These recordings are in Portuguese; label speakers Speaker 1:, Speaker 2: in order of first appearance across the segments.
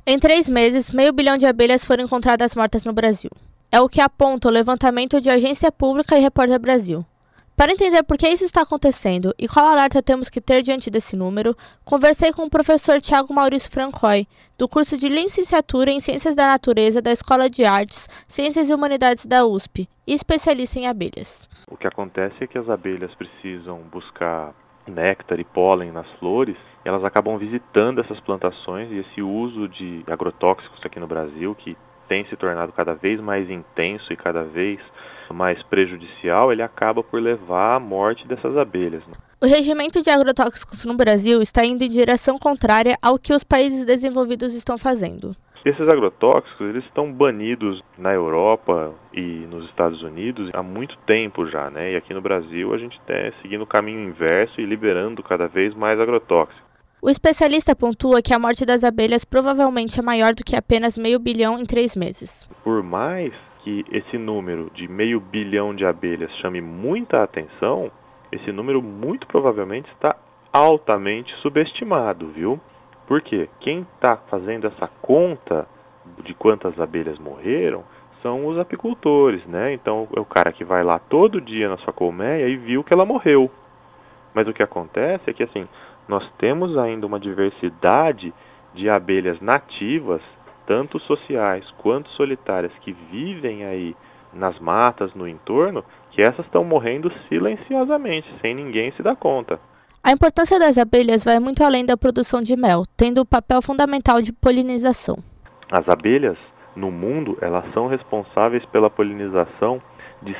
Speaker 1: Em 3 meses, 500 milhões de abelhas foram encontradas mortas no Brasil. É o que aponta o levantamento de Agência Pública e Repórter Brasil. Para entender por que isso está acontecendo e qual alerta temos que ter diante desse número, conversei com o professor Thiago Maurício Francoy, do curso de Licenciatura em Ciências da Natureza da Escola de Artes, Ciências e Humanidades da USP e especialista em abelhas.
Speaker 2: O que acontece é que as abelhas precisam buscar néctar e pólen nas flores, e elas acabam visitando essas plantações, e esse uso de agrotóxicos aqui no Brasil, que tem se tornado cada vez mais intenso e cada vez mais prejudicial, ele acaba por levar à morte dessas abelhas.
Speaker 1: O regimento de agrotóxicos no Brasil está indo em direção contrária ao que os países desenvolvidos estão fazendo.
Speaker 2: Esses agrotóxicos eles estão banidos na Europa e nos Estados Unidos há muito tempo já, né? E aqui no Brasil a gente está seguindo o caminho inverso e liberando cada vez mais agrotóxicos.
Speaker 1: O especialista pontua que a morte das abelhas provavelmente é maior do que apenas 500 milhões em 3 meses.
Speaker 2: Por mais que esse número de 500 bilhão de abelhas chame muita atenção, esse número muito provavelmente está altamente subestimado, viu? Por quê? Quem está fazendo essa conta de quantas abelhas morreram são os apicultores, né? Então é o cara que vai lá todo dia na sua colmeia e viu que ela morreu. Mas o que acontece é que assim, nós temos ainda uma diversidade de abelhas nativas, tanto sociais quanto solitárias, que vivem aí nas matas, no entorno, que essas estão morrendo silenciosamente, sem ninguém se dar conta.
Speaker 1: A importância das abelhas vai muito além da produção de mel, tendo o papel fundamental de polinização.
Speaker 2: As abelhas, no mundo, elas são responsáveis pela polinização de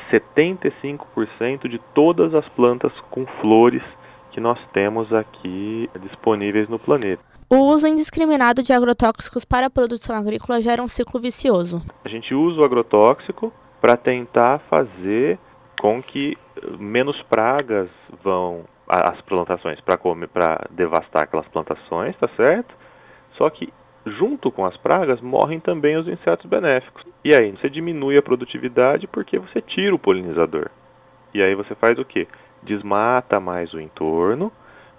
Speaker 2: 75% de todas as plantas com flores que nós temos aqui disponíveis no planeta.
Speaker 1: O uso indiscriminado de agrotóxicos para a produção agrícola gera um ciclo vicioso.
Speaker 2: A gente usa o agrotóxico para tentar fazer com que menos pragas vão às plantações, para devastar aquelas plantações, tá certo? Só que junto com as pragas morrem também os insetos benéficos. E aí você diminui a produtividade porque você tira o polinizador. E aí você faz o quê? Desmata mais o entorno,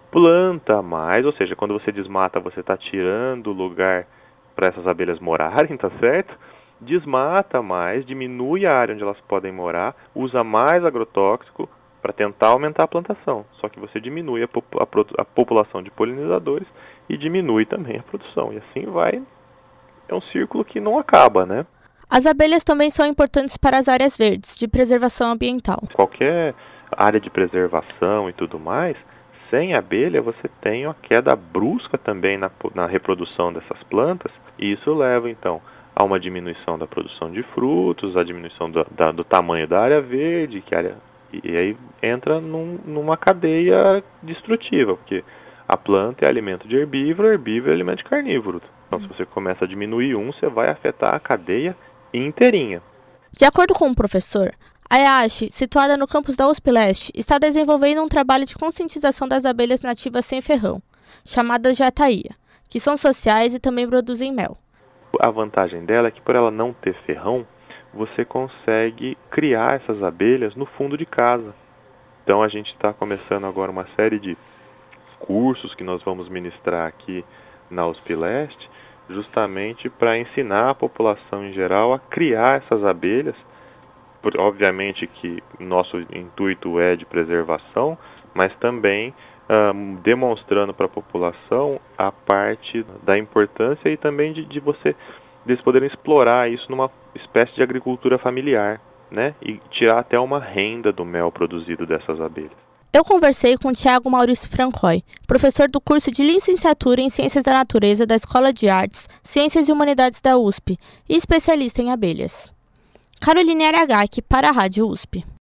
Speaker 2: planta mais, ou seja, quando você desmata você está tirando lugar para essas abelhas morarem, tá certo? Desmata mais, diminui a área onde elas podem morar, usa mais agrotóxico para tentar aumentar a plantação. Só que você diminui a população de polinizadores e diminui também a produção. E assim vai. É um círculo que não acaba, né?
Speaker 1: As abelhas também são importantes para as áreas verdes, de preservação ambiental.
Speaker 2: Qualquer área de preservação e tudo mais, sem abelha você tem uma queda brusca também na reprodução dessas plantas. E isso leva, então, a uma diminuição da produção de frutos, a diminuição do tamanho da área verde, e aí entra numa cadeia destrutiva, porque a planta é alimento de herbívoro, herbívoro é alimento de carnívoro. Então, se você começa a diminuir você vai afetar a cadeia inteirinha.
Speaker 1: De acordo com o professor, a EASH, situada no campus da USP Leste, está desenvolvendo um trabalho de conscientização das abelhas nativas sem ferrão, chamadas de ataía, que são sociais e também produzem mel.
Speaker 2: A vantagem dela é que, por ela não ter ferrão, você consegue criar essas abelhas no fundo de casa. Então a gente está começando agora uma série de cursos que nós vamos ministrar aqui na USP Leste, justamente para ensinar a população em geral a criar essas abelhas. Obviamente que nosso intuito é de preservação, mas também demonstrando para a população a parte da importância e também de eles poderem explorar isso numa espécie de agricultura familiar, né? E tirar até uma renda do mel produzido dessas abelhas.
Speaker 1: Eu conversei com Thiago Maurício Francoy, professor do curso de Licenciatura em Ciências da Natureza da Escola de Artes, Ciências e Humanidades da USP e especialista em abelhas. Caroline Aragaki, para a Rádio USP.